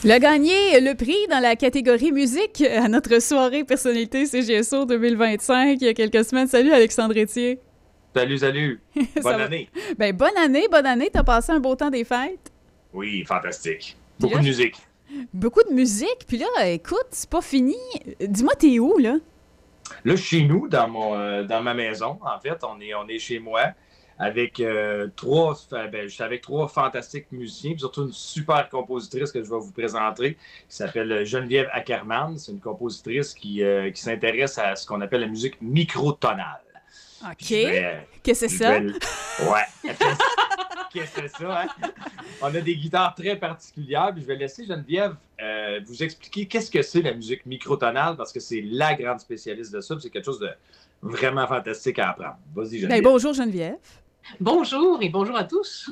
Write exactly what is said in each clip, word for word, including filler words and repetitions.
Il a gagné le prix dans la catégorie musique à notre soirée personnalité C G S O deux mille vingt-cinq il y a quelques semaines. Salut Alexandre Etier. Salut, salut. Bonne année. Ben, bonne année, bonne année. T'as passé un beau temps des fêtes? Oui, fantastique. Puis Beaucoup là, de musique. Beaucoup de musique. Puis là, écoute, c'est pas fini. Dis-moi, t'es où, là? Là, chez nous, dans mon, euh, dans ma maison, en fait, on est, on est chez moi avec euh, trois, ben, je suis avec trois fantastiques musiciens, puis surtout une super compositrice que je vais vous présenter, qui s'appelle Geneviève Ackerman. C'est une compositrice qui, euh, qui s'intéresse à ce qu'on appelle la musique microtonale. OK. Vais, Qu'est-ce que c'est ça? Vais... Ouais. Qu'est-ce que c'est ça, hein? On a des guitares très particulières, puis je vais laisser Geneviève euh, vous expliquer qu'est-ce que c'est la musique microtonale, parce que c'est la grande spécialiste de ça, puis c'est quelque chose de vraiment fantastique à apprendre. Vas-y, Geneviève. Ben, bonjour, Geneviève. Bonjour et bonjour à tous.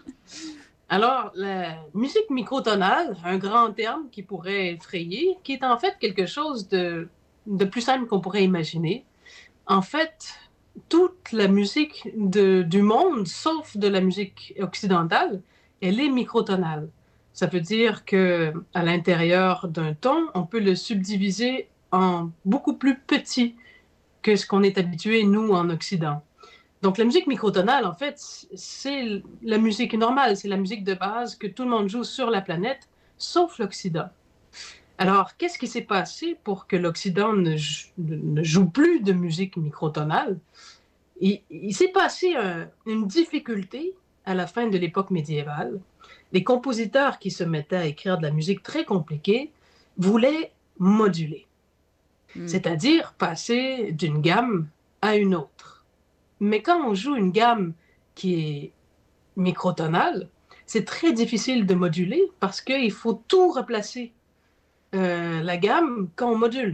Alors, la musique microtonale, un grand terme qui pourrait effrayer, qui est en fait quelque chose de, de plus simple qu'on pourrait imaginer. En fait, toute la musique de, du monde, sauf de la musique occidentale, elle est microtonale. Ça veut dire que à l'intérieur d'un ton, on peut le subdiviser en beaucoup plus petit que ce qu'on est habitué, nous, en Occident. Donc, la musique microtonale, en fait, c'est la musique normale, c'est la musique de base que tout le monde joue sur la planète, sauf l'Occident. Alors, qu'est-ce qui s'est passé pour que l'Occident ne, ne joue plus de musique microtonale? Il, il s'est passé un, une difficulté à la fin de l'époque médiévale. Les compositeurs qui se mettaient à écrire de la musique très compliquée voulaient moduler, mm. c'est-à-dire passer d'une gamme à une autre. Mais quand on joue une gamme qui est microtonale, c'est très difficile de moduler parce qu'il faut tout replacer euh, la gamme quand on module.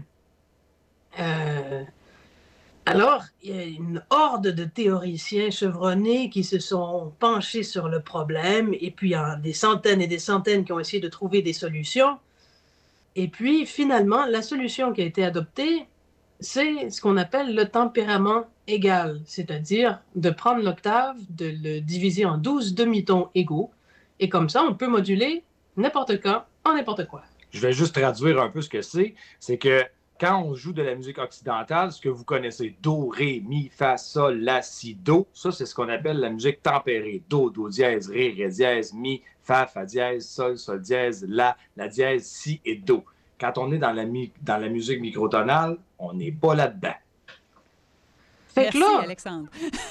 Euh, alors, il y a une horde de théoriciens chevronnés qui se sont penchés sur le problème, et puis il y a des centaines et des centaines qui ont essayé de trouver des solutions. Et puis, finalement, la solution qui a été adoptée, c'est ce qu'on appelle le tempérament égal, c'est-à-dire de prendre l'octave, de le diviser en douze demi-tons égaux, et comme ça, on peut moduler n'importe quand, en n'importe quoi. Je vais juste traduire un peu ce que c'est. C'est que quand on joue de la musique occidentale, ce que vous connaissez, do, ré, mi, fa, sol, la, si, do, ça, c'est ce qu'on appelle la musique tempérée. Do, do dièse, ré, ré dièse, mi, fa, fa dièse, sol, sol dièse, la, la dièse, si et do. Quand on est dans la, mi- dans la musique microtonale, on n'est pas là-dedans. Fait Merci, là, Alexandre.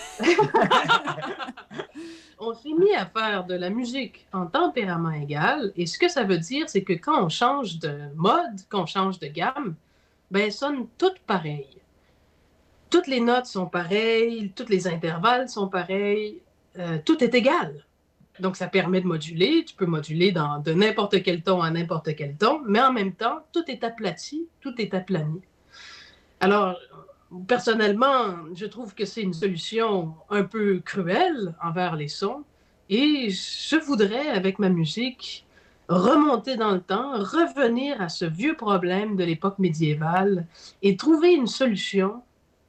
On s'est mis à faire de la musique en tempérament égal, et ce que ça veut dire, c'est que quand on change de mode, quand on change de gamme, ben, elles sonnent toutes pareilles. Toutes les notes sont pareilles, tous les intervalles sont pareils, euh, tout est égal. Donc, ça permet de moduler. Tu peux moduler dans, de n'importe quel ton à n'importe quel ton, mais en même temps, tout est aplati, tout est aplani. Alors, personnellement, je trouve que c'est une solution un peu cruelle envers les sons, et je voudrais, avec ma musique, remonter dans le temps, revenir à ce vieux problème de l'époque médiévale et trouver une solution,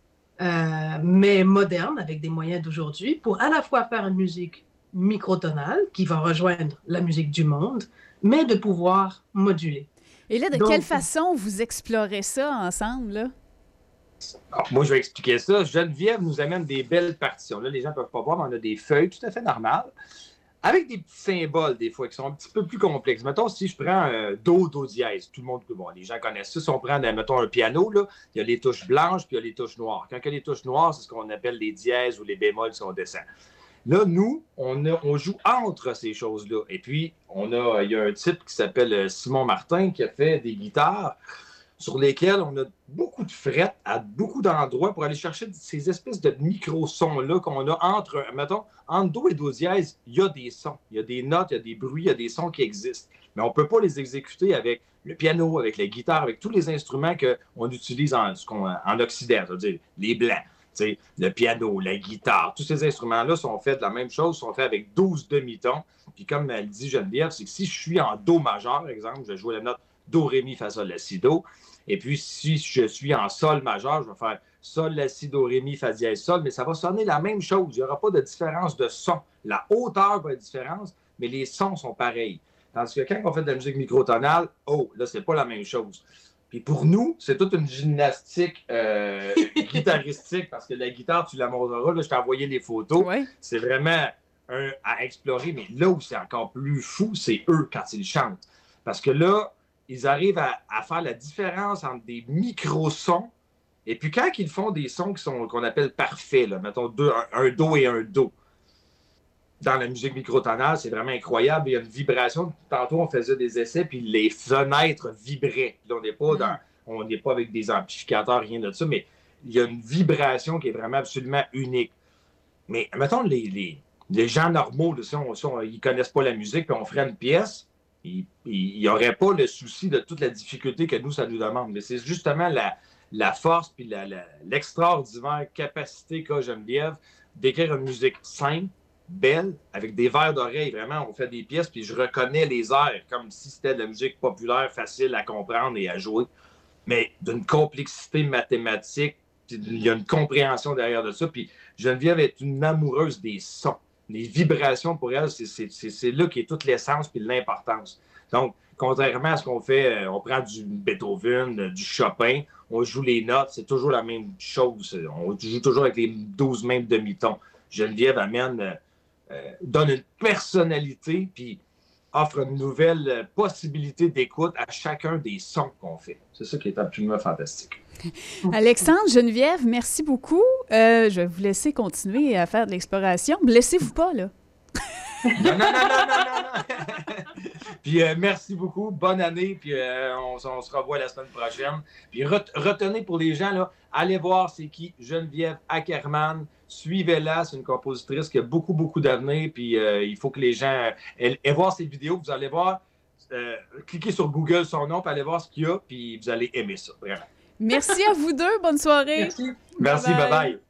euh, mais moderne, avec des moyens d'aujourd'hui, pour à la fois faire une musique microtonale qui va rejoindre la musique du monde, mais de pouvoir moduler. Et là, de Donc, quelle façon vous explorez ça ensemble, là? Alors, moi, je vais expliquer ça. Geneviève nous amène des belles partitions. Là, les gens ne peuvent pas voir, mais on a des feuilles tout à fait normales, avec des petits symboles, des fois, qui sont un petit peu plus complexes. Mettons, si je prends un do, do dièse, tout le monde, bon, les gens connaissent ça. Si on prend, mettons, un piano, là, il y a les touches blanches, puis il y a les touches noires. Quand il y a les touches noires, c'est ce qu'on appelle les dièses ou les bémols si on descend. Là, nous, on, a, on joue entre ces choses-là. Et puis, on a, il y a un type qui s'appelle Simon Martin qui a fait des guitares sur lesquelles on a beaucoup de frettes à beaucoup d'endroits pour aller chercher ces espèces de micro-sons-là qu'on a entre, mettons, entre do et do dièse, il y a des sons, il y a des notes, il y a des bruits, il y a des sons qui existent. Mais on ne peut pas les exécuter avec le piano, avec la guitare, avec tous les instruments qu'on utilise en, en Occident, c'est-à-dire les blancs. T'sais, le piano, la guitare, tous ces instruments-là sont faits de la même chose, sont faits avec douze demi-tons. Puis comme elle dit Geneviève, c'est que si je suis en do majeur, par exemple, je vais jouer la note do, ré, mi, fa, sol, la, si, do. Et puis si je suis en sol majeur, je vais faire sol, la, si, do, ré, mi, fa, dièse, sol, mais ça va sonner la même chose. Il n'y aura pas de différence de son. La hauteur va être différente, mais les sons sont pareils. Tandis que quand on fait de la musique microtonale, oh, là, c'est pas la même chose. Puis pour nous, c'est toute une gymnastique euh, guitaristique, parce que la guitare, tu la montreras, là, je t'ai envoyé les photos. Ouais. C'est vraiment un, à explorer, mais là où c'est encore plus fou, c'est eux quand ils chantent. Parce que là, ils arrivent à, à faire la différence entre des micro-sons, et puis quand ils font des sons qui sont, qu'on appelle parfaits, là, mettons deux, un, un do et un do, dans la musique microtonale, c'est vraiment incroyable. Il y a une vibration. Tantôt, on faisait des essais, puis les fenêtres vibraient. Là, on n'est pas, dans, on n'est pas avec des amplificateurs, rien de ça, mais il y a une vibration qui est vraiment absolument unique. Mais mettons, les, les, les gens normaux, là, si on, si on, ils ne connaissent pas la musique, puis on ferait une pièce, il n'y aurait pas le souci de toute la difficulté que nous, ça nous demande. Mais c'est justement la, la force puis la, la, l'extraordinaire capacité qu'a Geneviève d'écrire une musique simple, belle, avec des verres d'oreille. Vraiment, on fait des pièces, puis je reconnais les airs comme si c'était de la musique populaire, facile à comprendre et à jouer. Mais d'une complexité mathématique, il y a une compréhension derrière de ça. Puis Geneviève est une amoureuse des sons. Les vibrations, pour elle, c'est, c'est, c'est, c'est là qu'est toute l'essence puis l'importance. Donc, contrairement à ce qu'on fait, on prend du Beethoven, du Chopin, on joue les notes, c'est toujours la même chose. On joue toujours avec les douze mêmes demi-tons. Geneviève amène, euh, donne une personnalité, puis offre une nouvelle possibilité d'écoute à chacun des sons qu'on fait. C'est ça qui est absolument fantastique. Alexandre, Geneviève, merci beaucoup. Euh, je vais vous laisser continuer à faire de l'exploration. Blessez-vous pas, là. Non, non, non, non, non, non, non. Puis euh, merci beaucoup, bonne année, puis euh, on, on se revoit la semaine prochaine. Puis ret- retenez pour les gens, là, allez voir c'est qui Geneviève Ackerman, suivez-la, c'est une compositrice qui a beaucoup, beaucoup d'avenir, puis euh, il faut que les gens aient, aient voir ses vidéos, vous allez voir, euh, cliquez sur Google son nom, puis allez voir ce qu'il y a, puis vous allez aimer ça, vraiment. Merci à vous deux, bonne soirée. Merci. Merci, bye bye. Bye bye.